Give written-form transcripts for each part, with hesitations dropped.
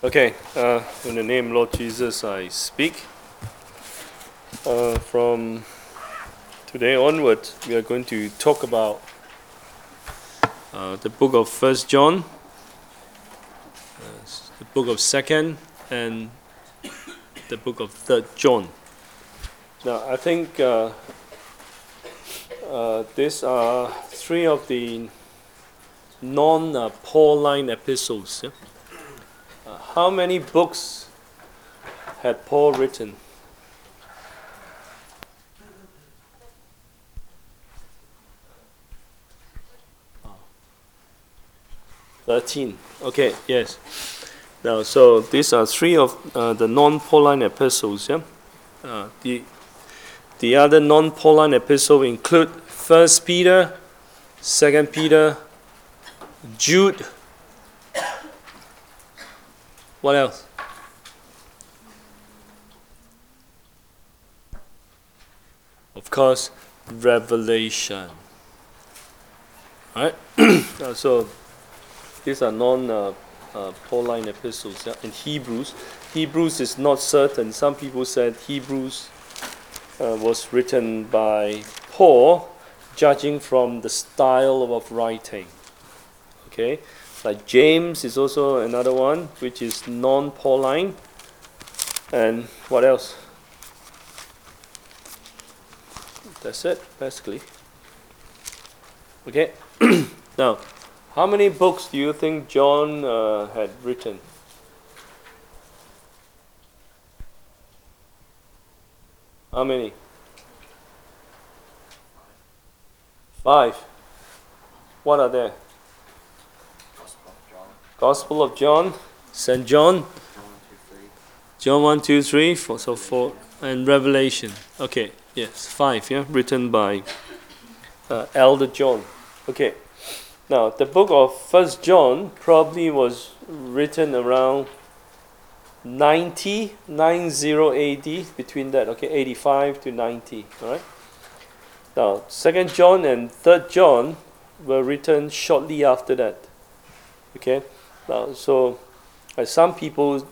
Okay, in the name of Lord Jesus, I speak. From today onward, we are going to talk about the book of First John, the book of Second, and the book of Third John. Now, I think these are three of the non-Pauline epistles. Yeah? How many books had Paul written? 13. Okay, yes. Now, so these are three of the non-Pauline epistles. Yeah, the other non-Pauline epistles include First Peter, Second Peter, Jude. What else? Of course, Revelation. All right. So these are non-Pauline epistles. Yeah? And Hebrews is not certain. Some people said Hebrews was written by Paul, judging from the style of writing. Okay, like James is also another one which is non-Pauline. And what else? That's it, basically. Okay. Now, how many books do you think John had written? How many? 5. What are they? Gospel of John, St. John, John 1, 2, 3, 4, so 4, and Revelation. Okay, yes, 5, yeah, written by Elder John. Okay, now the book of First John probably was written around 90 AD, between that, okay, 85 to 90, all right? Now, Second John and Third John were written shortly after that, okay? Now, so some people,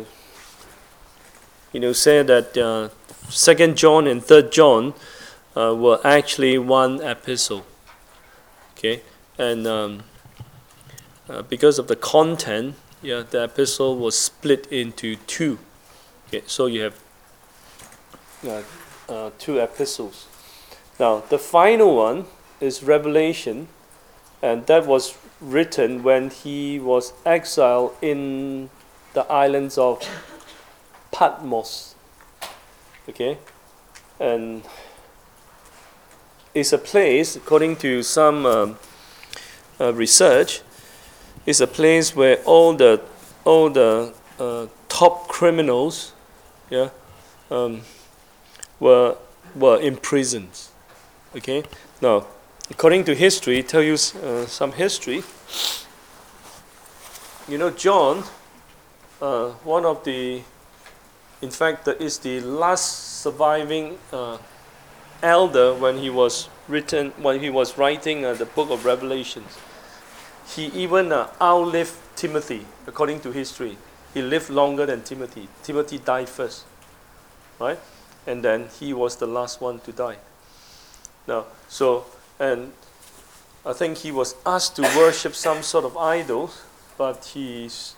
say that Second John and Third John were actually one epistle, okay? And because of the content, the epistle was split into 2. Okay, so you have 2 epistles. Now, the final one is Revelation, and that was written when he was exiled in the islands of Patmos. Okay, and it's a place, according to some research, it's a place where all the top criminals, were imprisoned. Okay, now according to history, tell you some history. John, one of the, in fact, is the last surviving elder when he was writing the book of Revelations. He even outlived Timothy, according to history. He lived longer than Timothy. Timothy died first, right? And then he was the last one to die. Now, and I think he was asked to worship some sort of idols, but he